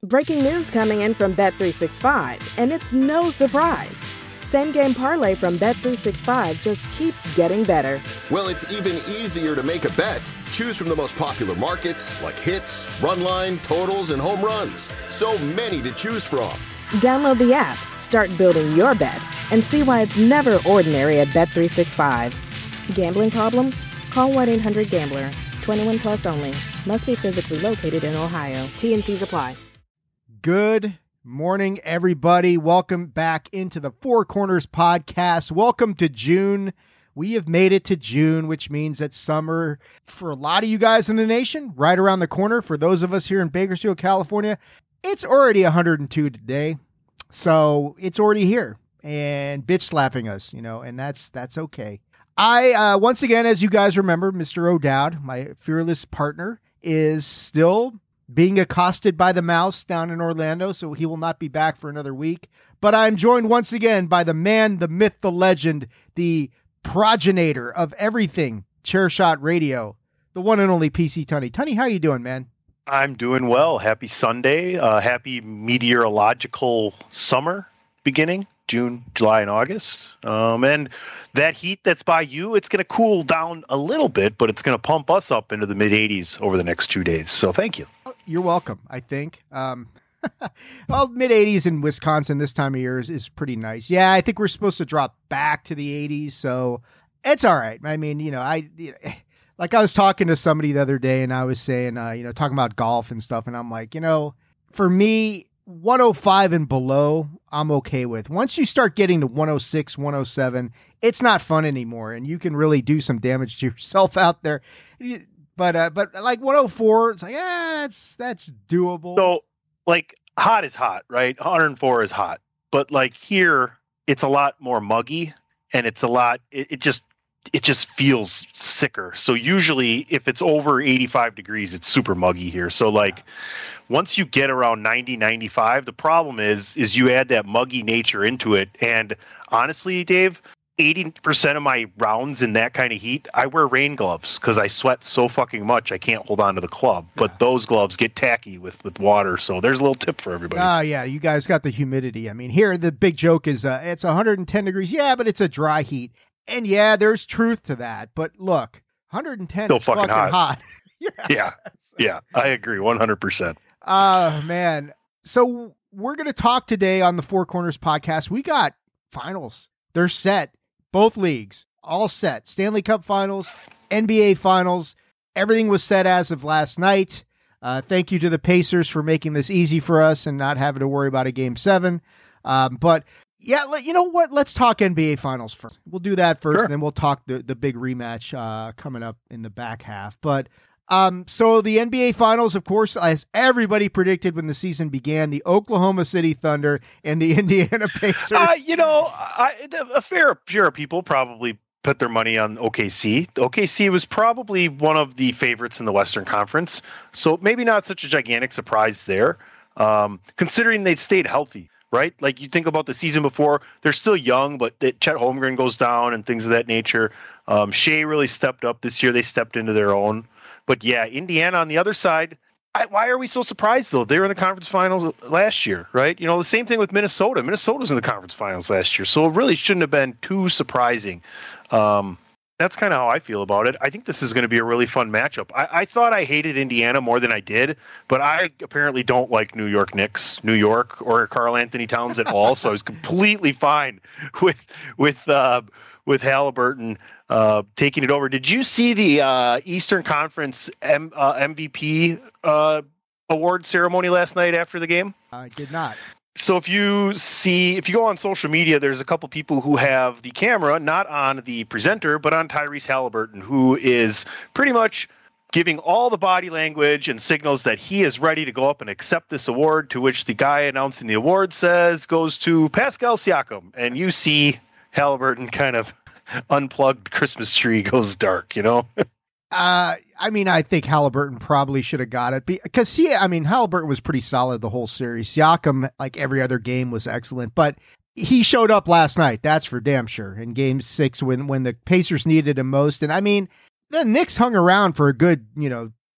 Breaking news coming in from Bet365, and it's no surprise. Same Game Parlay from Bet365 just keeps getting better. Well, it's even easier to make a bet. Choose from the most popular markets, like hits, run line, totals, and home runs. So many to choose from. Download the app, start building your bet, and see why it's never ordinary at Bet365. Gambling problem? Call 1-800-GAMBLER. 21 plus only. Must be physically located in Ohio. T&Cs apply. Good morning, everybody. Welcome back into the Four Corners podcast. Welcome to June. We have made it to June, which means that summer, for a lot of you guys in the nation, right around the corner. For those of us here in Bakersfield, California, it's already 102 today. So it's already here and bitch slapping us, and that's okay. I, once again, as you guys remember, Mr. O'Dowd, my fearless partner, is still being accosted by the mouse down in Orlando, so he will not be back for another week. But I'm joined once again by the man, the myth, the legend, the progenitor of everything Chairshot Radio, the one and only PC Tunney. Tunney, how you doing, man? I'm doing well. Happy Sunday. Happy meteorological summer beginning, June, July, and August. And that heat that's by you, it's going to cool down a little bit, but it's going to pump us up into the mid-80s over the next 2 days. So thank you. You're welcome, I think. Well, mid-80s in Wisconsin this time of year is pretty nice. Yeah, I think we're supposed to drop back to the 80s, so it's all right. I mean, I was talking to somebody the other day, and I was saying, talking about golf and stuff, and I'm like, for me, 105 and below, I'm okay with. Once you start getting to 106, 107, it's not fun anymore, and you can really do some damage to yourself out there. But like 104, it's like, that's doable. So, like, hot is hot, right? 104 is hot. But, like, here, it's a lot more muggy, and it's a lot, it just feels sicker. So usually if it's over 85 degrees, it's super muggy here. So like once you get around 90, 95, the problem is you add that muggy nature into it. And honestly, Dave, 80% of my rounds in that kind of heat, I wear rain gloves because I sweat so fucking much I can't hold on to the club. But those gloves get tacky with water. So there's a little tip for everybody. Yeah, you guys got the humidity. I mean, here the big joke is it's 110 degrees. Yeah, but it's a dry heat. And yeah, there's truth to that. But look, 110 still is fucking hot. Yeah, I agree 100%. Man. So we're going to talk today on the Four Corners podcast. We got finals. They're set. Both leagues, all set. Stanley Cup finals, NBA finals. Everything was set as of last night. Thank you to the Pacers for making this easy for us and not having to worry about a Game 7. But yeah, you know what? Let's talk NBA Finals first. We'll do that first, sure. And then we'll talk the big rematch coming up in the back half. But so the NBA Finals, of course, as everybody predicted when the season began, the Oklahoma City Thunder and the Indiana Pacers. A fair share of people probably put their money on OKC. OKC was probably one of the favorites in the Western Conference, so maybe not such a gigantic surprise there, considering they'd stayed healthy. Right? Like you think about the season before, they're still young, but Chet Holmgren goes down and things of that nature. Shea really stepped up this year. They stepped into their own. But yeah, Indiana on the other side, why are we so surprised though? They were in the conference finals last year, right? The same thing with Minnesota. Minnesota was in the conference finals last year. So it really shouldn't have been too surprising. That's kind of how I feel about it. I think this is going to be a really fun matchup. I thought I hated Indiana more than I did, but I apparently don't like New York Knicks, New York, or Karl Anthony Towns at all. So I was completely fine with Halliburton taking it over. Did you see the Eastern Conference MVP award ceremony last night after the game? I did not. So if you go on social media, there's a couple people who have the camera not on the presenter, but on Tyrese Halliburton, who is pretty much giving all the body language and signals that he is ready to go up and accept this award, to which the guy announcing the award goes to Pascal Siakam. And you see Halliburton kind of unplugged Christmas tree goes dark, I think Halliburton probably should have got it because Halliburton was pretty solid the whole series. Siakam, like every other game, was excellent, but he showed up last night. That's for damn sure. In Game 6 when the Pacers needed him most. And the Knicks hung around for a good,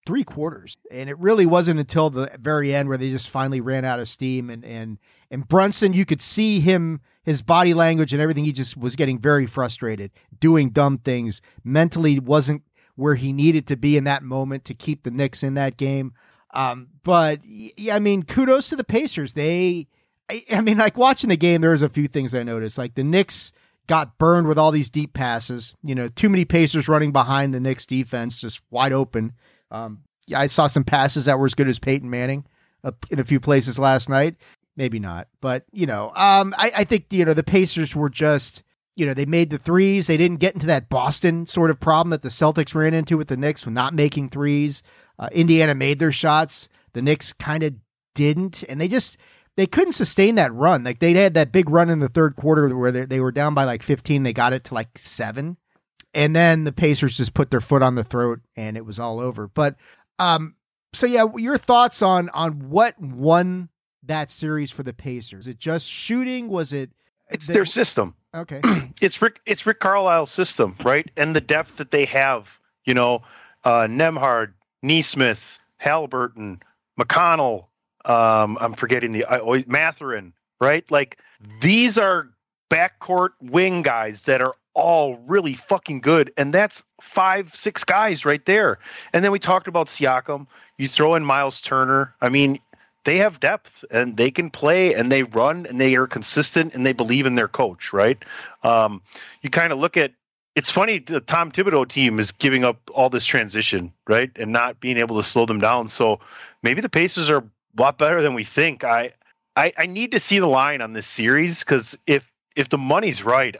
3 quarters. And it really wasn't until the very end where they just finally ran out of steam. And Brunson, you could see his body language and everything. He just was getting very frustrated, doing dumb things, mentally wasn't where he needed to be in that moment to keep the Knicks in that game. But yeah, I mean, kudos to the Pacers. I mean, like watching the game, there was a few things I noticed. Like the Knicks got burned with all these deep passes, too many Pacers running behind the Knicks defense, just wide open. Yeah, I saw some passes that were as good as Peyton Manning in a few places last night. Maybe not, but I think, the Pacers were just, they made the threes. They didn't get into that Boston sort of problem that the Celtics ran into with the Knicks with not making threes. Indiana made their shots. The Knicks kind of didn't, and they couldn't sustain that run. Like they had that big run in the third quarter where they were down by like 15. They got it to like 7. And then the Pacers just put their foot on the throat and it was all over. But, so yeah, your thoughts on what won that series for the Pacers? Is it just shooting? Was it? It's their system. Okay. It's Rick Carlisle's system, right? And the depth that they have, Nembhard, Nesmith, Halliburton, McConnell, I'm forgetting Mathurin, right? Like these are backcourt wing guys that are all really fucking good. And that's 5-6 guys right there. And then we talked about Siakam. You throw in Miles Turner. I mean, they have depth and they can play and they run and they are consistent and they believe in their coach, right? You kind of look at, it's funny, the Tom Thibodeau team is giving up all this transition, right? And not being able to slow them down. So maybe the Pacers are a lot better than we think. I need to see the line on this series because if the money's right,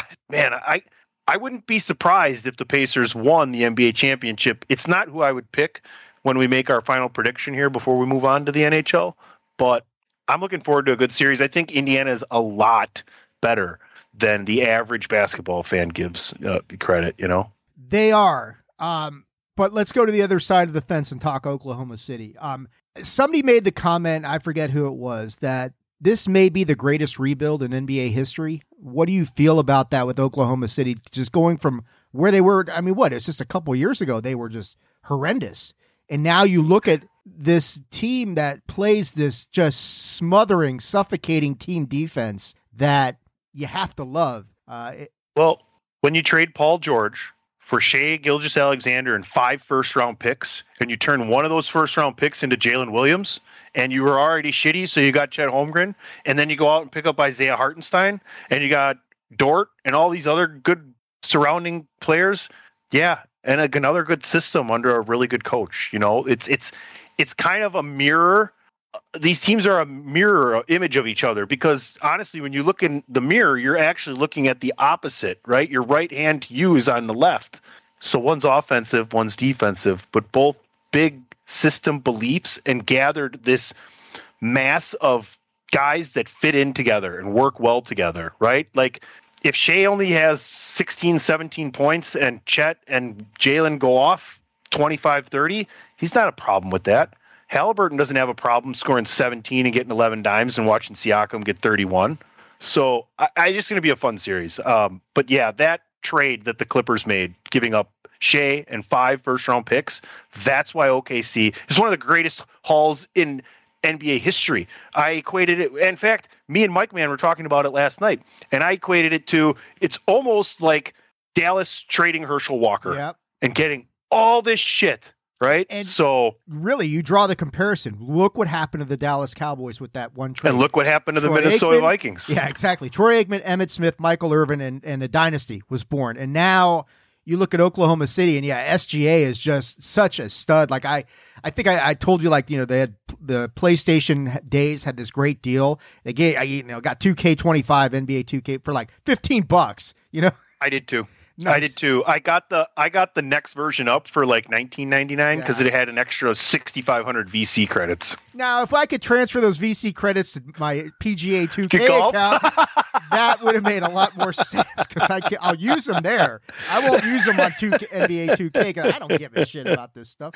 I wouldn't be surprised if the Pacers won the NBA championship. It's not who I would pick when we make our final prediction here before we move on to the NHL, but I'm looking forward to a good series. I think Indiana is a lot better than the average basketball fan gives credit, They are. But let's go to the other side of the fence and talk Oklahoma City. Somebody made the comment, I forget who it was, that this may be the greatest rebuild in NBA history. What do you feel about that with Oklahoma City just going from where they were? I mean, it's just a couple years ago, they were just horrendous. And now you look at this team that plays this just smothering, suffocating team defense that you have to love. Well, when you trade Paul George for Shai Gilgeous-Alexander and 5 first-round picks, and you turn one of those first-round picks into Jalen Williams, and you were already shitty, so you got Chet Holmgren, and then you go out and pick up Isaiah Hartenstein, and you got Dort and all these other good surrounding players, yeah, and another good system under a really good coach. It's kind of a mirror. These teams are a mirror image of each other because honestly, when you look in the mirror, you're actually looking at the opposite, right? Your right hand to you is on the left. So one's offensive, one's defensive, but both big system beliefs and gathered this mass of guys that fit in together and work well together, right? Like if Shai only has 16, 17 points and Chet and Jalen go off 25, 30, he's not a problem with that. Halliburton doesn't have a problem scoring 17 and getting 11 dimes and watching Siakam get 31. So I just going to be a fun series. But yeah, that trade that the Clippers made, giving up Shai and 5 first-round picks, that's why OKC is one of the greatest hauls in NBA history. I equated it. In fact, me and Mike Mann were talking about it last night, and I equated it to it's almost like Dallas trading Herschel Walker and getting all this shit. Right. And so really, you draw the comparison. Look what happened to the Dallas Cowboys with that one trade. And look what happened to the Minnesota Vikings. Yeah, exactly. Troy Aikman, Emmitt Smith, Michael Irvin, and a dynasty was born. And now you look at Oklahoma City, and SGA is just such a stud. Like I think I told you, like, they had the PlayStation days had this great deal. They got 2K25 NBA 2K for like $15. I did too. Nice. I did too. I got the next version up for like $19.99 because it had an extra 6,500 VC credits. Now, if I could transfer those VC credits to my PGA 2K account, that would have made a lot more sense because I'll use them there. I won't use them on NBA 2K because I don't give a shit about this stuff.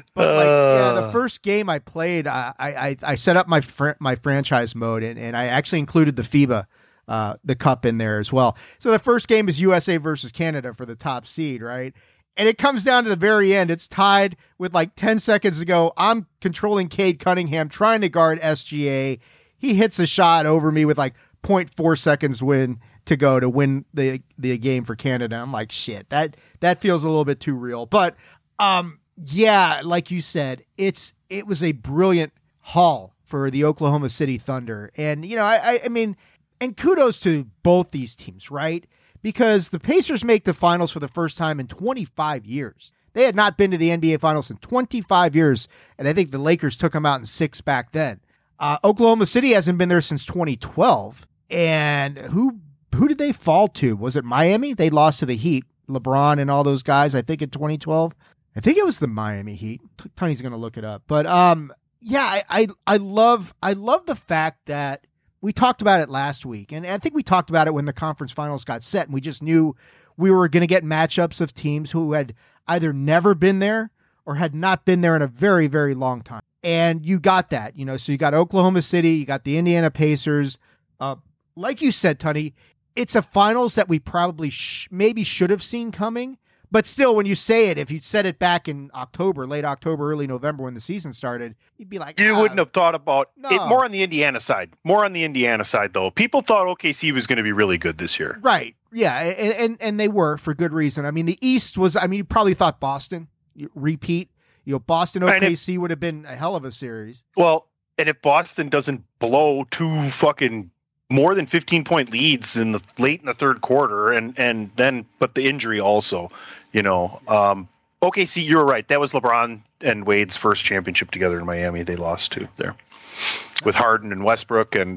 But the first game I played, I set up my franchise mode and I actually included the FIBA. The cup in there as well. So the first game is USA versus Canada for the top seed, right? And it comes down to the very end. It's tied with like 10 seconds to go. I'm controlling Cade Cunningham, trying to guard SGA. He hits a shot over me with like 0.4 seconds to go to win the game for Canada. I'm like, shit, that feels a little bit too real. But yeah, like you said, it was a brilliant haul for the Oklahoma City Thunder. And, you know, I mean, and kudos to both these teams, right? Because the Pacers make the finals for the first time in 25 years. They had not been to the NBA Finals in 25 years, and I think the Lakers took them out in 6 back then. Oklahoma City hasn't been there since 2012, and who did they fall to? Was it Miami? They lost to the Heat, LeBron and all those guys, I think, in 2012. I think it was the Miami Heat. Tony's going to look it up. But yeah, I love the fact that we talked about it last week, and I think we talked about it when the conference finals got set, and we just knew we were going to get matchups of teams who had either never been there or had not been there in a very, very long time. And you got that, you know, so you got Oklahoma City, you got the Indiana Pacers. Like you said, Tony, it's a finals that we probably maybe should have seen coming. But still, when you say it, if you said it back in October, late October, early November when the season started, you'd be like, you wouldn't have thought about it more on the Indiana side. More on the Indiana side, though. People thought OKC was going to be really good this year. Right. Yeah. And they were for good reason. I mean, the East was, I mean, you probably thought Boston, repeat, you know, Boston OKC would have been a hell of a series. Well, and if Boston doesn't blow 2 fucking more than 15-point leads late in the third quarter, and then, but the injury also, you know, OKC, you were right. That was LeBron and Wade's first championship together in Miami. They lost to there with Harden and Westbrook and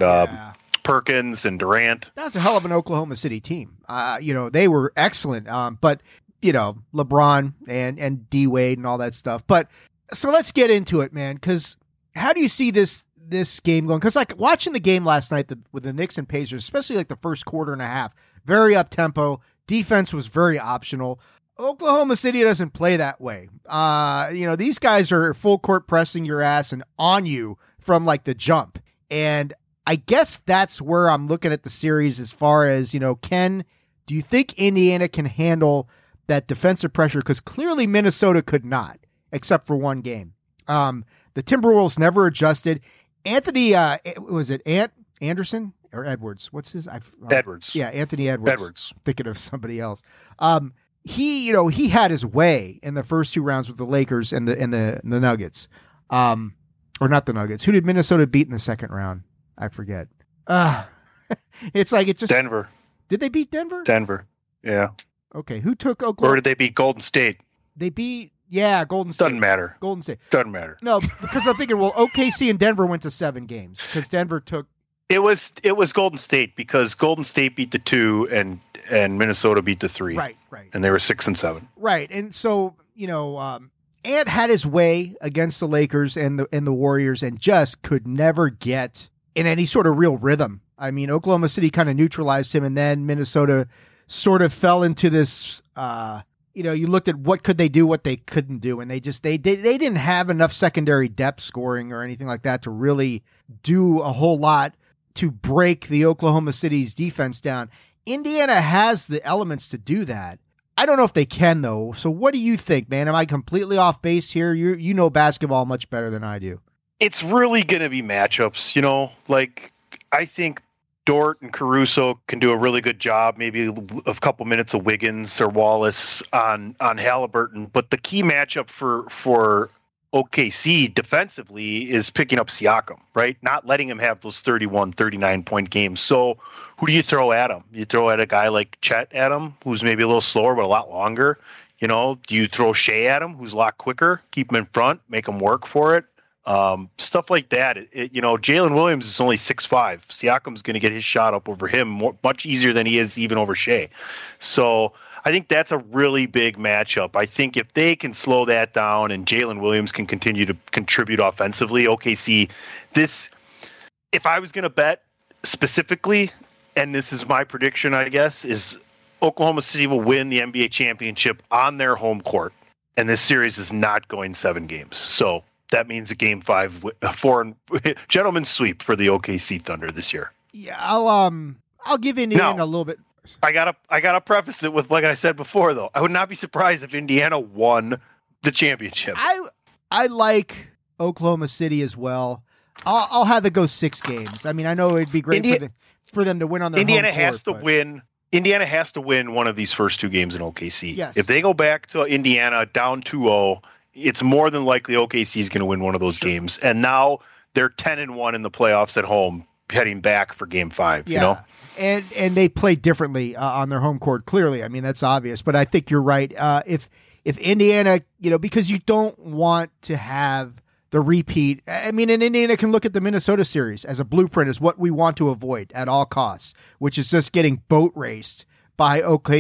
Perkins and Durant. That was a hell of an Oklahoma City team. You know, they were excellent. But you know, LeBron and D Wade and all that stuff. But so let's get into it, man. Because how do you see this game going? Because like watching the game last night with the Knicks and Pacers, especially like the first quarter and a half, very up tempo. Defense was very optional. Oklahoma City doesn't play that way. You know, these guys are full court pressing your ass and on you from like the jump. And I guess that's where I'm looking at the series as far as, you know, do you think Indiana can handle that defensive pressure? Because clearly Minnesota could not, except for one game. The Timberwolves never adjusted. Anthony, was it Anderson or Edwards? What's his? Edwards. Yeah, Anthony Edwards. Thinking of somebody else. He had his way in the first 2 rounds with the Lakers and the Nuggets. Or not the Nuggets. Who did Minnesota beat in the second round? I forget. It's like it just Denver. Did they beat Denver? Denver. Yeah. Okay. Who took Oklahoma? Or did they beat Golden State? They beat Golden State. Doesn't matter. Golden State. Doesn't matter. No, because I'm thinking, well, OKC and Denver went to 7 games because Denver took. It was Golden State because Golden State beat the 2 and Minnesota beat the 3. Right. And they were 6 and 7. Right. And so, you know, Ant had his way against the Lakers and the Warriors and just could never get in any sort of real rhythm. I mean, Oklahoma City kind of neutralized him, and then Minnesota sort of fell into this, you know, you looked at what could they do, what they couldn't do, and they didn't have enough secondary depth scoring or anything like that to really do a whole lot to break the Oklahoma City's defense down. Indiana has the elements to do that. I don't know if they can, though. So what do you think, man? Am I completely off base here? You know basketball much better than I do. It's really going to be matchups, you know, like I think Dort and Caruso can do a really good job, maybe a couple minutes of Wiggins or Wallace on Halliburton. But the key matchup for OKC defensively is picking up Siakam, right? Not letting him have those 31, 39-point games. So who do you throw at him? You throw at a guy like Chet at him, who's maybe a little slower but a lot longer. You know, do you throw Shea at him, who's a lot quicker, keep him in front, make him work for it? Stuff like that. You know, Jalen Williams is only 6'5". Siakam's going to get his shot up over him much easier than he is even over Shea. So I think that's a really big matchup. I think if they can slow that down and Jalen Williams can continue to contribute offensively, OKC, if I was going to bet specifically, and this is my prediction, I guess, is Oklahoma City will win the NBA championship on their home court. And this series is not going 7 games. So that means a game 5, 4 gentleman's sweep for the OKC Thunder this year. Yeah, I'll give Indiana a little bit. I gotta preface it with, like I said before, though, I would not be surprised if Indiana won the championship. I like Oklahoma City as well. I'll have it go 6 games. I mean, I know it'd be great for them to win on their Indiana home court, has to win. Indiana has to win one of these first 2 games in OKC. Yes. If they go back to Indiana down 2-0, it's more than likely OKC is going to win one of those games. And now they're 10-1 in the playoffs at home, heading back for Game 5. You know, and they play differently on their home court. Clearly, I mean that's obvious. But I think you're right. If Indiana, because you don't want to have the repeat. I mean, and Indiana can look at the Minnesota series as a blueprint, as what we want to avoid at all costs, which is just getting boat raced by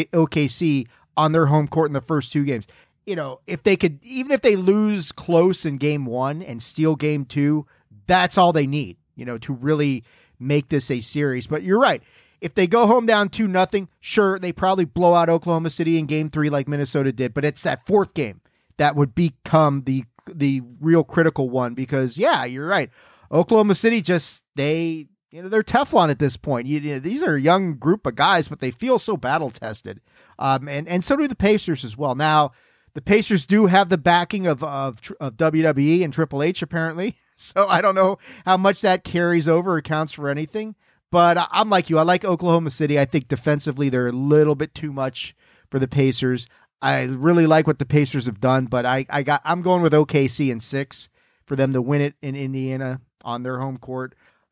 OKC on their home court in the first 2 games. If they could, even if they lose close in Game 1 and steal Game 2, that's all they need, to really make this a series. But you're right. If they go home down 2-0, sure, they probably blow out Oklahoma City in Game 3 like Minnesota did. But it's that 4th game that would become the real critical one, because you're right. Oklahoma City they're Teflon at this point. These are a young group of guys, but they feel so battle tested. And so do the Pacers as well. Now, the Pacers do have the backing of WWE and Triple H apparently. So I don't know how much that carries over or counts for anything, but I'm like you. I like Oklahoma City. I think defensively they're a little bit too much for the Pacers. I really like what the Pacers have done, but I'm going with OKC in 6 for them to win it in Indiana on their home court.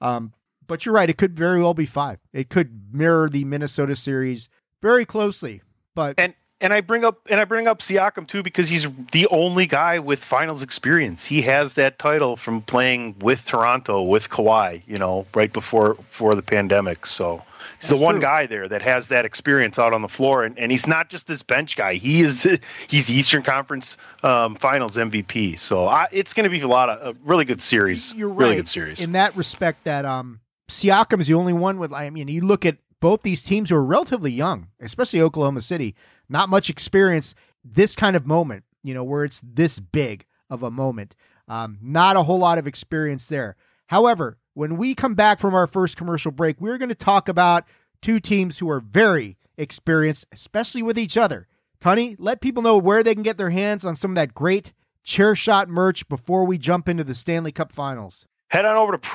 But you're right; it could very well be 5. It could mirror the Minnesota series very closely. But and I bring up Siakam too, because he's the only guy with finals experience. He has that title from playing with Toronto with Kawhi, right before the pandemic. So he's the one guy there that has that experience out on the floor, and he's not just this bench guy. He's the Eastern Conference Finals MVP. So it's going to be a really good series. You're right. Really good series in that respect. That Siakam is the only one with. I mean, you look at both these teams who are relatively young, especially Oklahoma City. Not much experience, this kind of moment, where it's this big of a moment. Not a whole lot of experience there. However, when we come back from our first commercial break, we're going to talk about 2 teams who are very experienced, especially with each other. Tony, let people know where they can get their hands on some of that great Chair Shot merch before we jump into the Stanley Cup Finals. Head on over to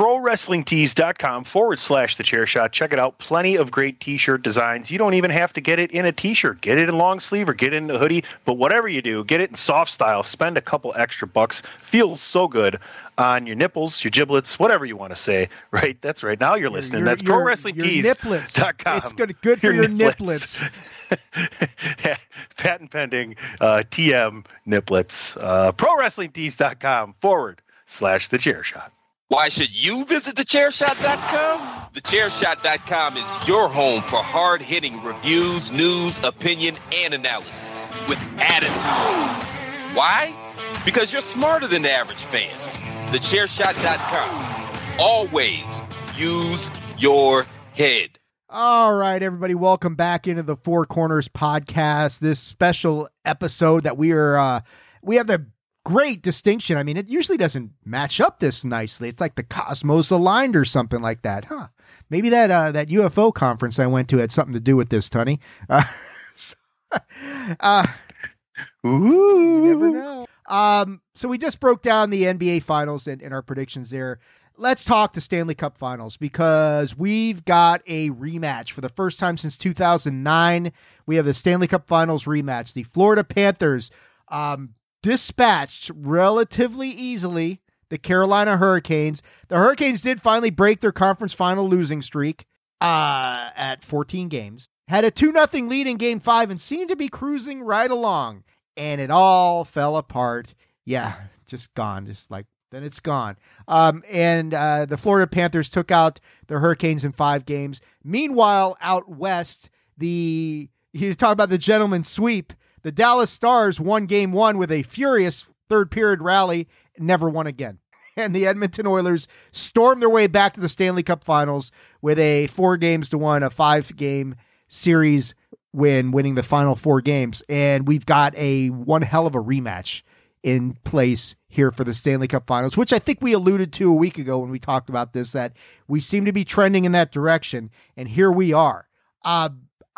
ProWrestlingTees.com/thechairshot. Check it out. Plenty of great t-shirt designs. You don't even have to get it in a t-shirt. Get it in long sleeve or get it in a hoodie. But whatever you do, get it in soft style. Spend a couple extra bucks. Feels so good on your nipples, your giblets, whatever you want to say. Right? That's right. Now you're listening. That's ProWrestlingTees.com. It's good for your niplets. Patent pending TM niplets. ProWrestlingTees.com/thechairshot. Why should you visit thechairshot.com? Thechairshot.com is your home for hard-hitting reviews, news, opinion, and analysis with attitude. Why? Because you're smarter than the average fan. Thechairshot.com. Always use your head. All right, everybody, welcome back into the Four Corners podcast. This special episode that we have the great distinction. I mean, it usually doesn't match up this nicely. It's like the cosmos aligned or something like that. Maybe that UFO conference I went to had something to do with this, Tony. You never know. So we just broke down the NBA Finals and our predictions there. Let's talk the Stanley Cup Finals, because we've got a rematch for the first time since 2009. We have the Stanley Cup Finals rematch. The Florida Panthers dispatched relatively easily the Carolina Hurricanes. The Hurricanes did finally break their conference final losing streak at 14 games. Had a 2-0 lead in Game 5 and seemed to be cruising right along. And it all fell apart. Yeah, just gone. Then it's gone. And the Florida Panthers took out the Hurricanes in 5 games. Meanwhile, out west, you talk about the gentleman's sweep. The Dallas Stars won Game 1 with a furious third-period rally, never won again. And the Edmonton Oilers stormed their way back to the Stanley Cup Finals with a 4-1, a 5-game series win, winning the final 4 games. And we've got one hell of a rematch in place here for the Stanley Cup Finals, which I think we alluded to a week ago when we talked about this, that we seem to be trending in that direction. And here we are.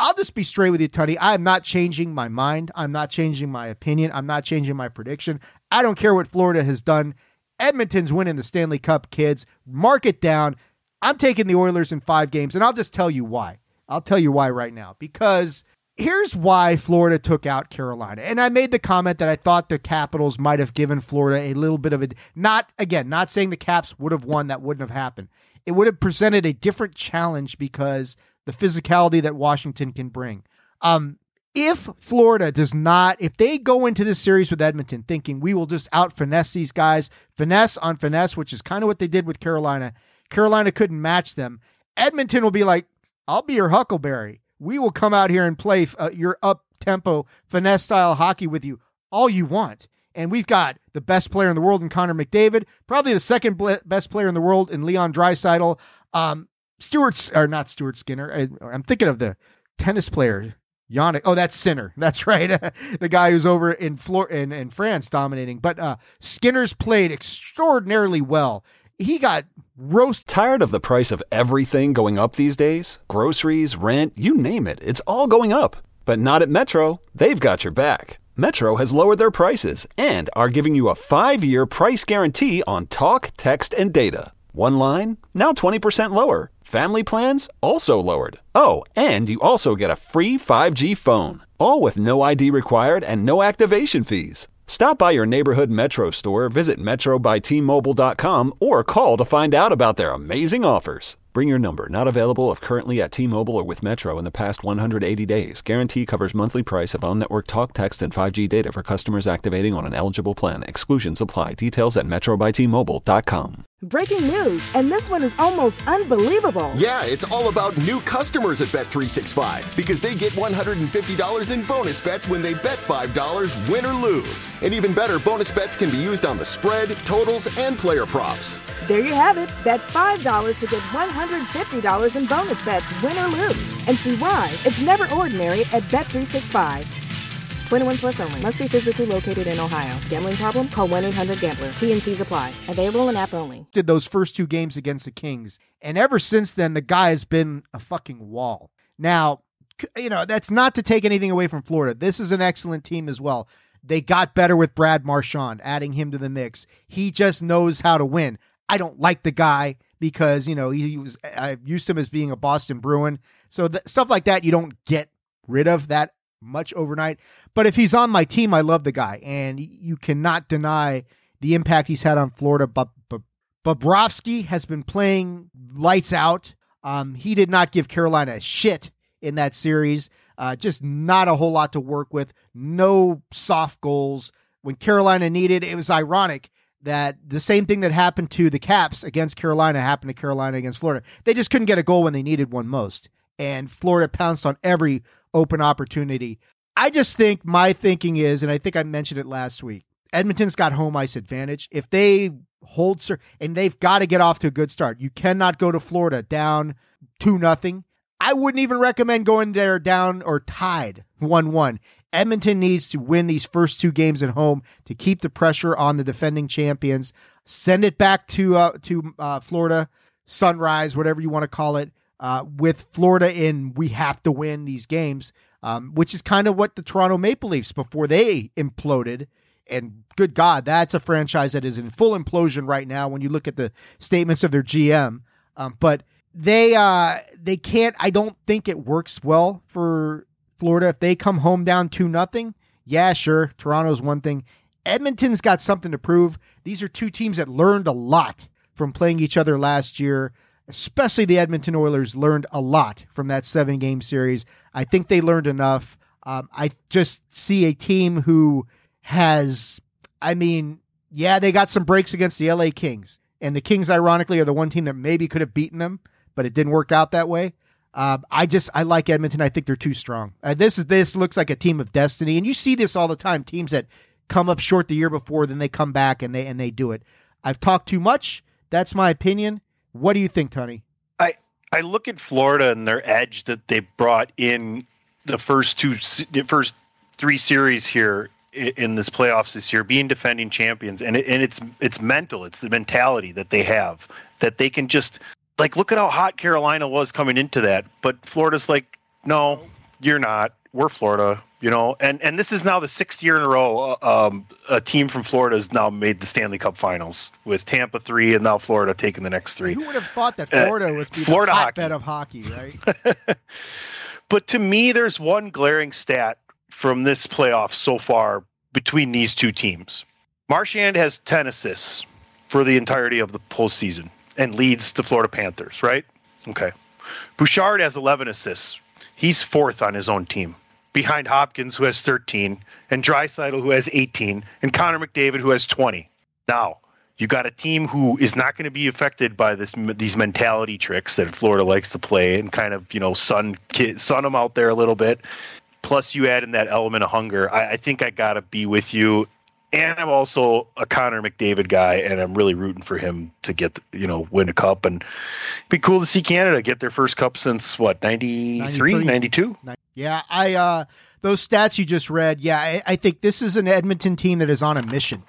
I'll just be straight with you, Tony. I'm not changing my mind. I'm not changing my opinion. I'm not changing my prediction. I don't care what Florida has done. Edmonton's winning the Stanley Cup, kids. Mark it down. I'm taking the Oilers in 5 games, and I'll just tell you why. I'll tell you why right now. Because here's why Florida took out Carolina. And I made the comment that I thought the Capitals might have given Florida a little bit of a... Not saying the Caps would have won. That wouldn't have happened. It would have presented a different challenge because the physicality that Washington can bring. If Florida does not, if they go into this series with Edmonton thinking we will just out finesse these guys, finesse on finesse, which is kind of what they did with Carolina. Carolina couldn't match them. Edmonton will be like, I'll be your Huckleberry. We will come out here and play your up-tempo, finesse-style hockey with you all you want. And we've got the best player in the world in Connor McDavid, probably the second best player in the world in Leon Draisaitl. Not Stuart Skinner. I'm thinking of the tennis player, Yannick. Oh, that's Sinner. That's right. The guy who's over in France dominating. But Skinner's played extraordinarily well. He got roasted. Tired of the price of everything going up these days? Groceries, rent, you name it. It's all going up. But not at Metro. They've got your back. Metro has lowered their prices and are giving you a 5-year price guarantee on talk, text, and data. One line, now 20% lower. Family plans, also lowered. Oh, and you also get a free 5G phone. All with no ID required and no activation fees. Stop by your neighborhood Metro store, visit metrobytmobile.com, or call to find out about their amazing offers. Bring your number. Not available if currently at T-Mobile or with Metro in the past 180 days. Guarantee covers monthly price of on-network talk, text, and 5G data for customers activating on an eligible plan. Exclusions apply. Details at metrobytmobile.com. Breaking news, and this one is almost unbelievable. Yeah, it's all about new customers at Bet365 because they get $150 in bonus bets when they bet $5, win or lose. And even better, bonus bets can be used on the spread, totals, and player props. There you have it. Bet $5 to get $150 in bonus bets, win or lose. And see why it's never ordinary at Bet365. 21 plus only. Must be physically located in Ohio. Gambling problem? Call 1-800-GAMBLER. T&Cs apply. Available in app only. Did those first 2 games against the Kings. And ever since then, the guy has been a fucking wall. Now, that's not to take anything away from Florida. This is an excellent team as well. They got better with Brad Marchand, adding him to the mix. He just knows how to win. I don't like the guy because, I've used him as being a Boston Bruin. So stuff like that, you don't get rid of that much overnight. But if he's on my team, I love the guy. And you cannot deny the impact he's had on Florida. But Bobrovsky has been playing lights out. He did not give Carolina shit in that series. Just not a whole lot to work with. No soft goals. When Carolina needed, it was ironic that the same thing that happened to the Caps against Carolina happened to Carolina against Florida. They just couldn't get a goal when they needed one most. And Florida pounced on every open opportunity. I just think my thinking is, and I think I mentioned it last week, Edmonton's got home ice advantage. If they hold, and they've got to get off to a good start. You cannot go to Florida down 2-0. I wouldn't even recommend going there down or tied 1-1. Edmonton needs to win these first 2 games at home to keep the pressure on the defending champions. Send it back to Florida, Sunrise, whatever you want to call it, with Florida in we have to win these games, which is kind of what the Toronto Maple Leafs before they imploded. And good God, that's a franchise that is in full implosion right now when you look at the statements of their GM. But they can't, I don't think it works well for Florida. If they come home down 2-0, yeah, sure, Toronto's one thing. Edmonton's got something to prove. These are 2 teams that learned a lot from playing each other last year. Especially the Edmonton Oilers learned a lot from that 7-game series. I think they learned enough. I just see a team who has, they got some breaks against the LA Kings. And the Kings, ironically, are the one team that maybe could have beaten them, but it didn't work out that way. I like Edmonton. I think they're too strong. This looks like a team of destiny. And you see this all the time. Teams that come up short the year before, then they come back and they do it. I've talked too much. That's my opinion. What do you think, Tony? I look at Florida and their edge that they brought in the first 3 series here in this playoffs this year, being defending champions, and it's mental. It's the mentality that they have that they can just look at how hot Carolina was coming into that, but Florida's like, no, You're not. We're Florida, and this is now the 6th year in a row a team from Florida has now made the Stanley Cup Finals, with Tampa 3 and now Florida taking the next 3. Who would have thought that Florida was the hotbed of hockey, right? But to me, there's one glaring stat from this playoff so far between these two teams. Marchand has 10 assists for the entirety of the postseason and leads the Florida Panthers, right? Okay. Bouchard has 11 assists. He's 4th on his own team, behind Hopkins, who has 13, and Draisaitl, who has 18, and Connor McDavid, who has 20. Now, you got a team who is not going to be affected by these mentality tricks that Florida likes to play and kind of, sun them out there a little bit. Plus, you add in that element of hunger. I think I got to be with you. And I'm also a Connor McDavid guy, and I'm really rooting for him to get, win a cup. And it'd be cool to see Canada get their first cup since, 93, 92? Yeah, those stats you just read, I think this is an Edmonton team that is on a mission.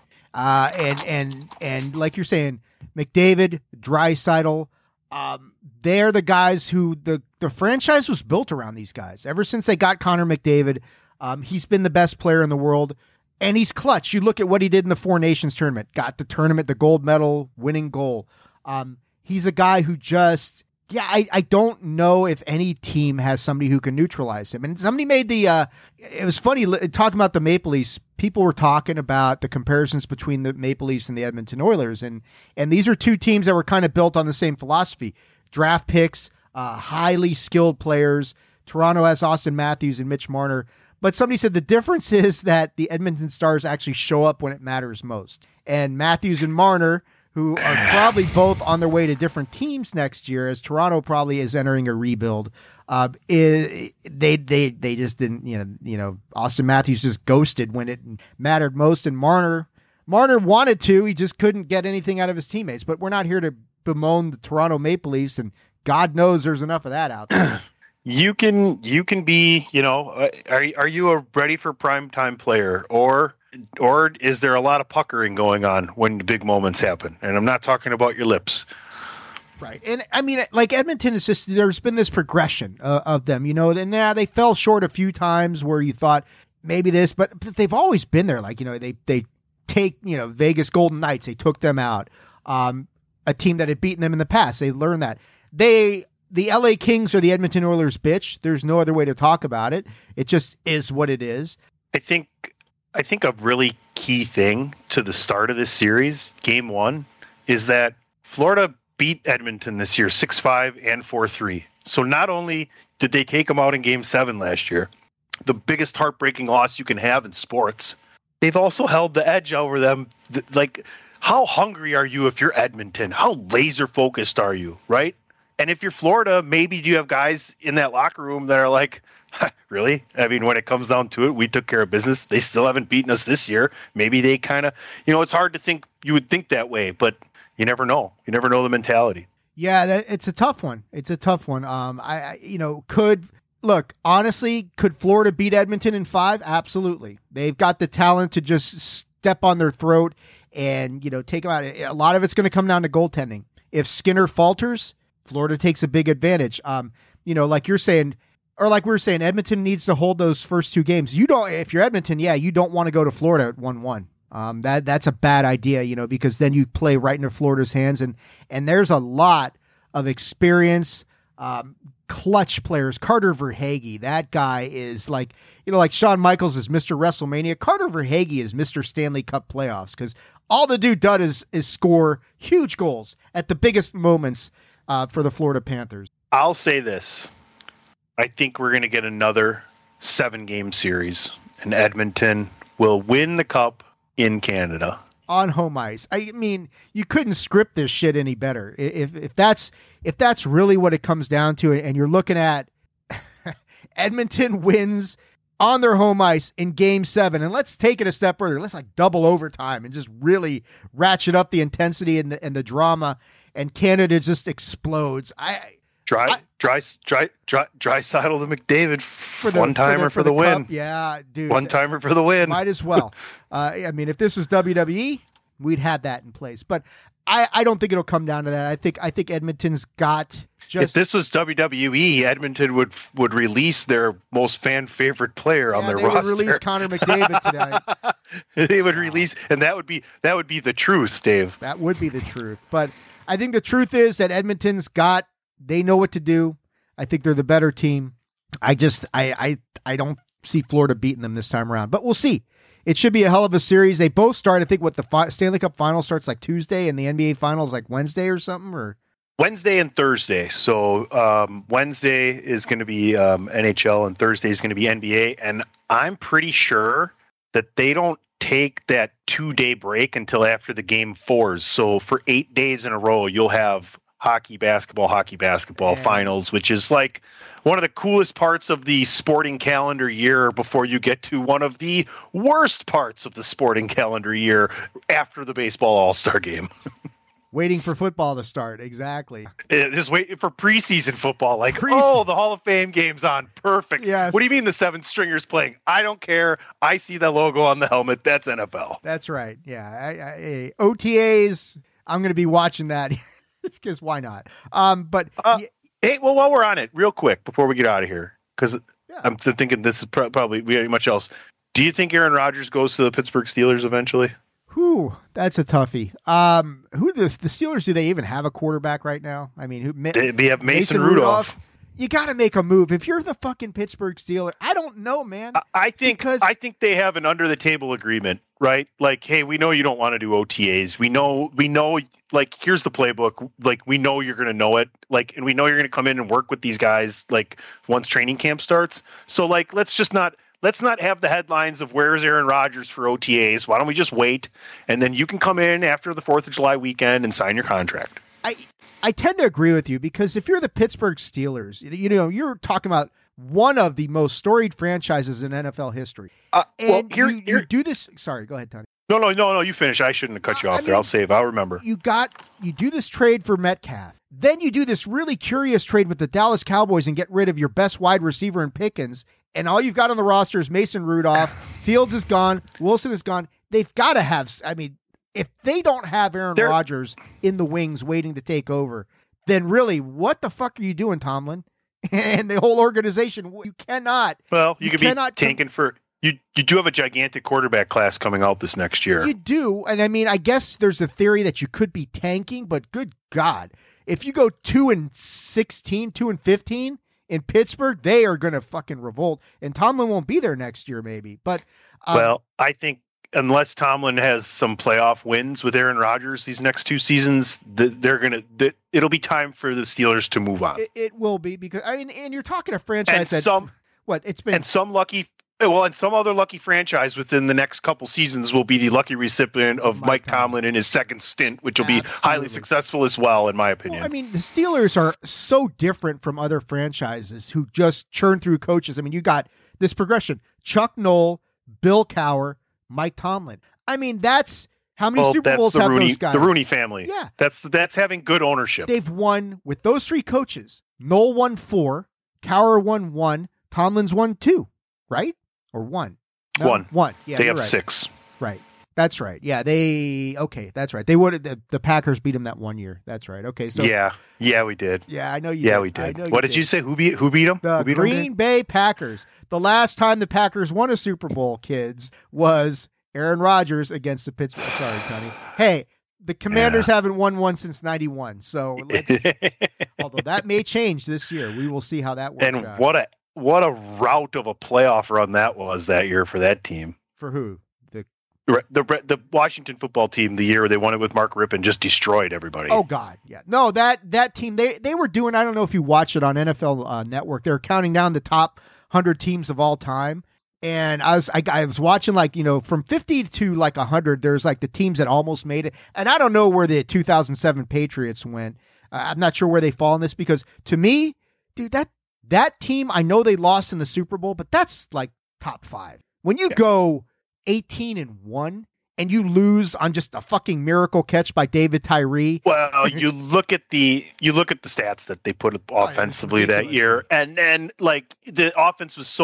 And like you're saying, McDavid, Draisaitl, they're the guys who the franchise was built around these guys. Ever since they got Connor McDavid, he's been the best player in the world. And he's clutch. You look at what he did in the Four Nations tournament, got the tournament, the gold medal, winning goal. He's a guy who just, I don't know if any team has somebody who can neutralize him. And somebody made it was funny talking about the Maple Leafs. People were talking about the comparisons between the Maple Leafs and the Edmonton Oilers. And these are two teams that were kind of built on the same philosophy. Draft picks, highly skilled players. Toronto has Austin Matthews and Mitch Marner. But somebody said the difference is that the Edmonton Stars actually show up when it matters most. And Matthews and Marner, who are probably both on their way to different teams next year, as Toronto probably is entering a rebuild, they just didn't, Austin Matthews just ghosted when it mattered most. And Marner wanted to, he just couldn't get anything out of his teammates. But we're not here to bemoan the Toronto Maple Leafs, and God knows there's enough of that out there. You can be, are you ready for prime time player, or is there a lot of puckering going on when the big moments happen? And I'm not talking about your lips. Right. And I mean, like Edmonton is just, there's been this progression of them, and they fell short a few times where you thought maybe this, but they've always been there. Like, they take, Vegas Golden Knights, they took them out. A team that had beaten them in the past. They learned that. The LA Kings are the Edmonton Oilers bitch. There's no other way to talk about it. It just is what it is. I think a really key thing to the start of this series, game 1, is that Florida beat Edmonton this year 6-5 and 4-3. So not only did they take them out in game 7 last year, the biggest heartbreaking loss you can have in sports, they've also held the edge over them. Like, how hungry are you if you're Edmonton? How laser focused are you, right? And if you're Florida, maybe do you have guys in that locker room that are like, really? I mean, when it comes down to it, we took care of business. They still haven't beaten us this year. Maybe they kind of, it's hard to think, you would think that way, but you never know. You never know the mentality. Yeah, it's a tough one. Honestly, could Florida beat Edmonton in 5? Absolutely. They've got the talent to just step on their throat and, take them out. A lot of it's going to come down to goaltending. If Skinner falters, Florida takes a big advantage. Like you're saying, or like we were saying, Edmonton needs to hold those first 2 games. If you're Edmonton, you don't want to go to Florida at 1-1. That's a bad idea, because then you play right into Florida's hands. And there's a lot of experience, clutch players. Carter Verhaeghe, that guy is like Shawn Michaels is Mr. WrestleMania. Carter Verhaeghe is Mr. Stanley Cup playoffs, because all the dude does is score huge goals at the biggest moments for the Florida Panthers. I'll say this. I think we're going to get another 7-game series, and Edmonton will win the cup in Canada. On home ice. I mean, you couldn't script this shit any better. If that's really what it comes down to, and you're looking at Edmonton wins on their home ice in game 7, and let's take it a step further. Let's double overtime and just really ratchet up the intensity and the drama, and Canada just explodes. Dry Draisaitl to McDavid for one-timer for the win. Cup. Yeah, dude. One-timer for the win. Might as well. I mean, if this was WWE, we'd have that in place. But I don't think it'll come down to that. I think Edmonton's got just. If this was WWE, Edmonton would release their most fan favorite player on their roster. They would release Connor McDavid tonight. They would release, and that would be the truth, Dave. That would be the truth. But I think the truth is that Edmonton's got. They know what to do. I think they're the better team. I don't see Florida beating them this time around, but we'll see. It should be a hell of a series. They both start, I think, the Stanley Cup final starts like Tuesday and the NBA finals like Wednesday or something, or Wednesday and Thursday. So Wednesday is going to be NHL and Thursday is going to be NBA. And I'm pretty sure that they don't take that 2-day break until after the game 4s. So for 8 days in a row, you'll have hockey, basketball finals, which is like one of the coolest parts of the sporting calendar year before you get to one of the worst parts of the sporting calendar year after the baseball all-star game. Waiting for football to start. Exactly. Just waiting for preseason football. Like, the Hall of Fame game's on. Perfect. Yes. What do you mean the 7th stringers playing? I don't care. I see the logo on the helmet. That's NFL. That's right. Yeah. OTAs, I'm going to be watching that. Because why not? Hey, well, while we're on it, real quick, before we get out of here, because I'm thinking this is probably very much else. Do you think Aaron Rodgers goes to the Pittsburgh Steelers eventually? Whew, that's a toughie. The Steelers, do they even have a quarterback right now? I mean, they have Mason Rudolph. You got to make a move. If you're the fucking Pittsburgh Steelers, I don't know, man. I think they have an under the table agreement, right? Like, hey, we know you don't want to do OTAs. We know, like, here's the playbook. Like, we know you're going to know it. Like, and we know you're going to come in and work with these guys, like, once training camp starts. So, like, let's not have the headlines of where's Aaron Rodgers for OTAs. Why don't we just wait? And then you can come in after the 4th of July weekend and sign your contract. I tend to agree with you because if you're the Pittsburgh Steelers, you're talking about one of the most storied franchises in NFL history. And you do this. Sorry, go ahead, Tony. No, you finish. I shouldn't have cut you off there. I'll save. I'll remember. You do this trade for Metcalf. Then you do this really curious trade with the Dallas Cowboys and get rid of your best wide receiver in Pickens. And all you've got on the roster is Mason Rudolph. Fields is gone. Wilson is gone. They've got to have, if they don't have Aaron Rodgers in the wings waiting to take over, then really, what the fuck are you doing, Tomlin? And the whole organization, you cannot. Well, you could be tanking for. You do have a gigantic quarterback class coming out this next year. You do, and I mean, I guess there's a theory that you could be tanking, but good God, if you go 2-16, 2-15 in Pittsburgh, they are going to fucking revolt, and Tomlin won't be there next year, maybe. But well, I think. Unless Tomlin has some playoff wins with Aaron Rodgers these next 2 seasons, it'll be time for the Steelers to move on. It will be because and you're talking a franchise and some other lucky franchise within the next couple seasons will be the lucky recipient of Mike Tomlin in his second stint, which will be highly successful as well, in my opinion. Well, I mean, the Steelers are so different from other franchises who just churn through coaches. I mean, you got this progression: Chuck Noll, Bill Cowher, Mike Tomlin. I mean, that's how many Super Bowls have those guys? The Rooney family. Yeah. That's having good ownership. They've won with those 3 coaches. Noel won 4, Cowher won 1, Tomlin's won 2, right? Or 1? No, 1. Yeah, they have right. 6. Right. That's right. Yeah, that's right. They would the Packers beat them that 1 year. That's right. Okay, so Yeah, we did. Yeah, I know you did. Yeah, we did. What did you say? Who beat them? The Green Bay Packers. The last time the Packers won a Super Bowl, kids, was Aaron Rodgers against the Pittsburgh. Sorry, Tony. Hey, the Commanders haven't won one since 91. So although that may change this year, we will see how that works and out. What a rout of a playoff run that was that year for that team. For who? The Washington football team, the year they won it with Mark Rippon, just destroyed everybody. Oh God, yeah. No, that team they were doing. I don't know if you watched it on NFL Network. They were counting down the top 100 teams of all time, and I was watching from 50 to 100. There's the teams that almost made it, and I don't know where the 2007 Patriots went. I'm not sure where they fall in this because to me, dude, that team, I know they lost in the Super Bowl, but that's top 5. When you go 18-1 and you lose on just a fucking miracle catch by David Tyree. Well, you look at the stats that they put up offensively that year, and then the offense was so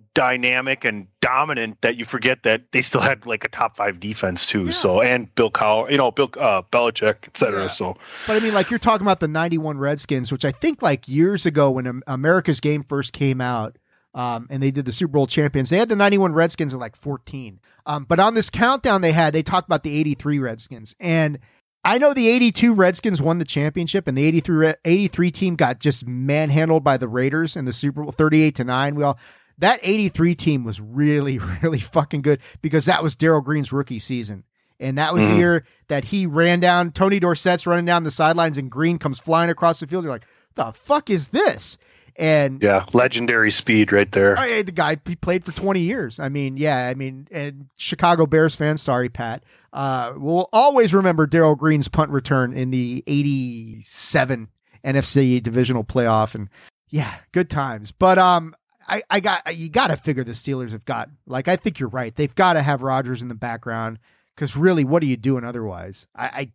dynamic and dominant that you forget that they still had like a top 5 defense too. Yeah. So, and Bill Belichick, et cetera. Yeah. So, but I mean, like you're talking about the 91 Redskins, which I think like years ago when America's Game first came out, and they did the Super Bowl champions, they had the 91 Redskins at like 14. But on this countdown they talked about the 83 Redskins. And I know the 82 Redskins won the championship, and the 83 team got just manhandled by the Raiders in the Super Bowl 38-9. That 83 team was really, really fucking good because that was Darryl Green's rookie season. And that was the year that he ran down, Tony Dorsett's running down the sidelines and Green comes flying across the field. You're like, the fuck is this? And yeah, legendary speed right there. The guy, he played for 20 years. And Chicago Bears fans, sorry, Pat, will always remember Darryl Green's punt return in the 87 NFC divisional playoff. And yeah, good times. But you got to figure the Steelers have got, like, I think you're right. They've got to have Rodgers in the background because really, what are you doing otherwise?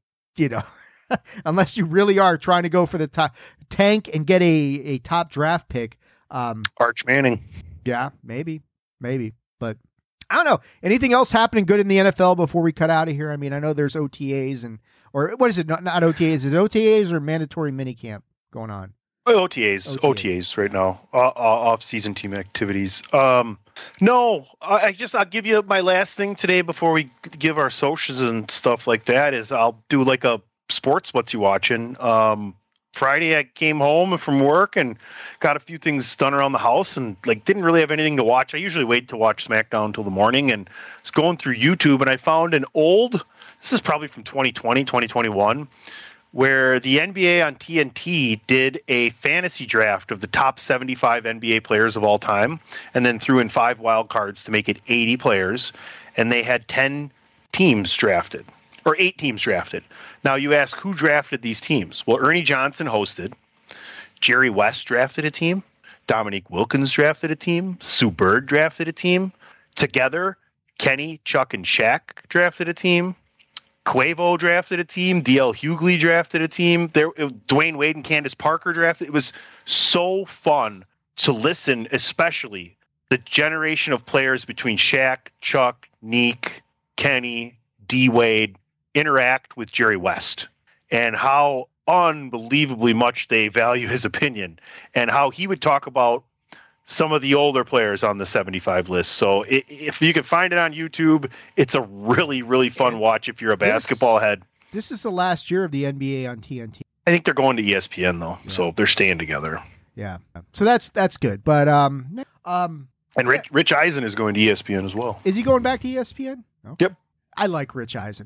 Unless you really are trying to go for the top tank and get a top draft pick. Arch Manning. Yeah, maybe. But I don't know. Anything else happening good in the NFL before we cut out of here? I mean, I know there's OTAs or what is it? Not OTAs. Is it OTAs or mandatory minicamp going on? OTAs right now. Off-season team activities. No, I'll give you my last thing today before we give our socials and stuff like that is I'll do like a sports what's you watching. Friday I came home from work and got a few things done around the house and like didn't really have anything to watch. I usually wait to watch SmackDown until the morning and was going through YouTube and I found this is probably from 2020, 2021, where the NBA on TNT did a fantasy draft of the top 75 NBA players of all time and then threw in 5 wild cards to make it 80 players. And they had 10 teams drafted. Or 8 teams drafted. Now you ask who drafted these teams? Well, Ernie Johnson hosted. Jerry West drafted a team. Dominique Wilkins drafted a team. Sue Bird drafted a team. Together, Kenny, Chuck, and Shaq drafted a team. Quavo drafted a team. D.L. Hughley drafted a team. Dwayne Wade and Candace Parker drafted. It was so fun to listen, especially the generation of players between Shaq, Chuck, Neek, Kenny, D. Wade, interact with Jerry West and how unbelievably much they value his opinion and how he would talk about some of the older players on the 75 list. So if you can find it on YouTube, it's a really, really fun watch if you're a basketball head. This is the last year of the NBA on TNT. I think they're going to ESPN though. Yeah. So they're staying together. Yeah. So that's good. But, and Rich Eisen is going to ESPN as well. Is he going back to ESPN? No? Yep. I like Rich Eisen.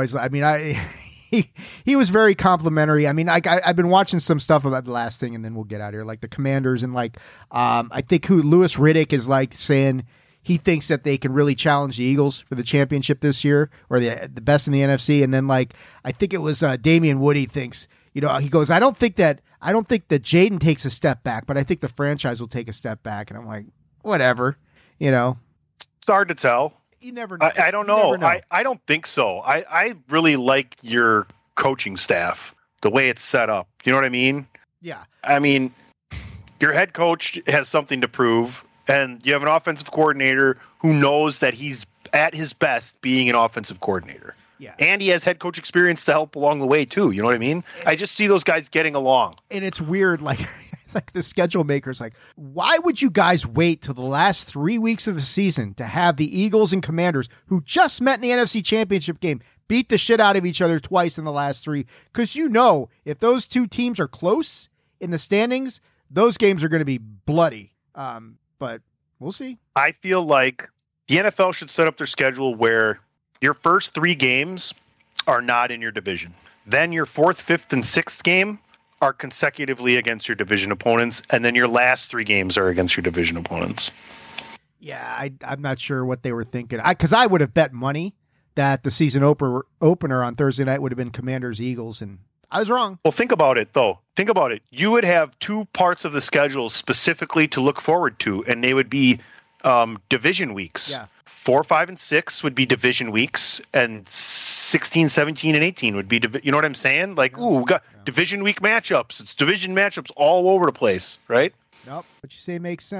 He was very complimentary. I mean, I've been watching some stuff about the last thing and then we'll get out of here. Like the Commanders and like, I think Louis Riddick is like saying he thinks that they can really challenge the Eagles for the championship this year or the best in the NFC. And then like, I think it was Damian Woody thinks, he goes, I don't think that Jaden takes a step back, but I think the franchise will take a step back. And I'm like, whatever, It's hard to tell. You never know. I don't know. I don't think so. I really like your coaching staff, the way it's set up. You know what I mean? Yeah. I mean, your head coach has something to prove, and you have an offensive coordinator who knows that he's at his best being an offensive coordinator. Yeah. And he has head coach experience to help along the way, too. You know what I mean? I just see those guys getting along. And it's weird, like the schedule makers, like, why would you guys wait till the last 3 weeks of the season to have the Eagles and Commanders, who just met in the NFC Championship game, beat the shit out of each other twice in the last 3? Because if those two teams are close in the standings, those games are going to be bloody. But we'll see. I feel like the NFL should set up their schedule where your first 3 games are not in your division. Then your 4th, 5th, and 6th game are consecutively against your division opponents, and then your last 3 games are against your division opponents. Yeah, I'm not sure what they were thinking. Because I would have bet money that the season opener on Thursday night would have been Commanders-Eagles, and I was wrong. Well, think about it, though. Think about it. You would have 2 parts of the schedule specifically to look forward to, and they would be division weeks. Yeah. 4, 5, and 6 would be division weeks, and 16, 17, and 18 would be, you know what I'm saying? Like, we got division week matchups. It's division matchups all over the place, right? Nope. What you say makes sense.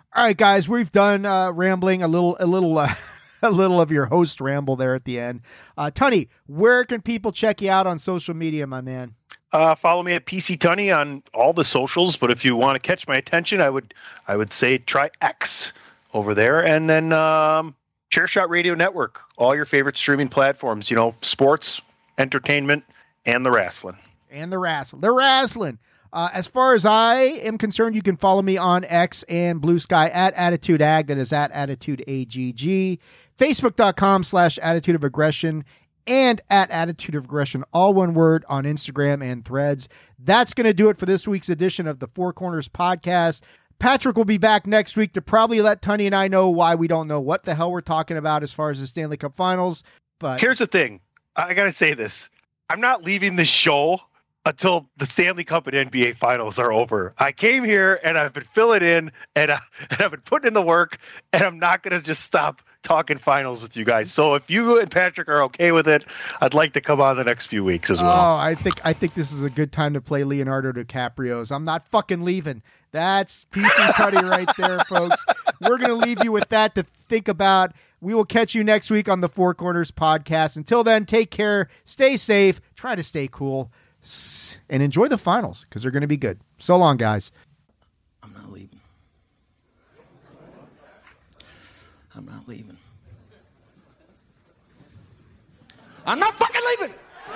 All right, guys, we've done rambling a little of your host ramble there at the end. Tunney, where can people check you out on social media, my man? Follow me at PC Tunney on all the socials, but if you want to catch my attention, I would say try X over there, and then Chairshot Radio Network, all your favorite streaming platforms, sports, entertainment, and the wrestling. The wrestling. As far as I am concerned, you can follow me on X and Blue Sky at AttitudeAg. That is at AttitudeAGG. Facebook.com/Attitude of Aggression and at Attitude of Aggression, all one word, on Instagram and Threads. That's going to do it for this week's edition of the Four Corners Podcast. Patrick will be back next week to probably let Tunney and I know why we don't know what the hell we're talking about as far as the Stanley Cup Finals. But here's the thing. I got to say this. I'm not leaving this show until the Stanley Cup and NBA Finals are over. I came here and I've been filling in and I've been putting in the work, and I'm not going to just stop talking finals with you guys. So if you and Patrick are okay with it, I'd like to come on the next few weeks as well. Oh, I think this is a good time to play Leonardo DiCaprio's I'm Not Fucking Leaving. That's PC Tunney right there, folks. We're going to leave you with that to think about. We will catch you next week on the Four Corners Podcast. Until then, take care, stay safe, try to stay cool, and enjoy the finals because they're going to be good. So long, guys. I'm not leaving. I'm not leaving. I'm not fucking leaving!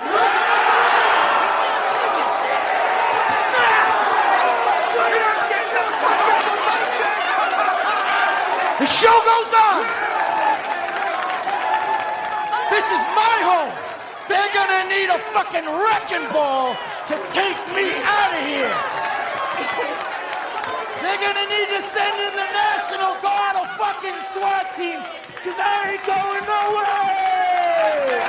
The show goes on! This is my home! They're gonna need a fucking wrecking ball to take me out of here! They're gonna need to send in the National Guard or fucking SWAT team, because I ain't going nowhere!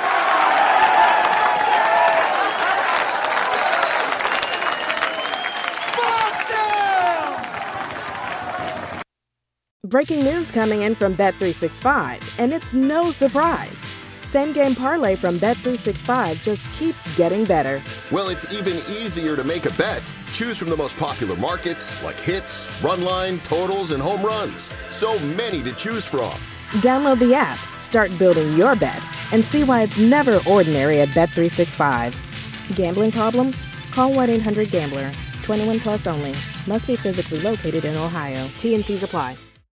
Fuck them! Breaking news coming in from Bet365, and it's no surprise. Same game parlay from Bet365 just keeps getting better. Well, it's even easier to make a bet. Choose from the most popular markets like hits, run line, totals, and home runs. So many to choose from. Download the app, start building your bet, and see why it's never ordinary at Bet365. Gambling problem? Call 1-800-GAMBLER. 21 plus only. Must be physically located in Ohio. T&Cs apply.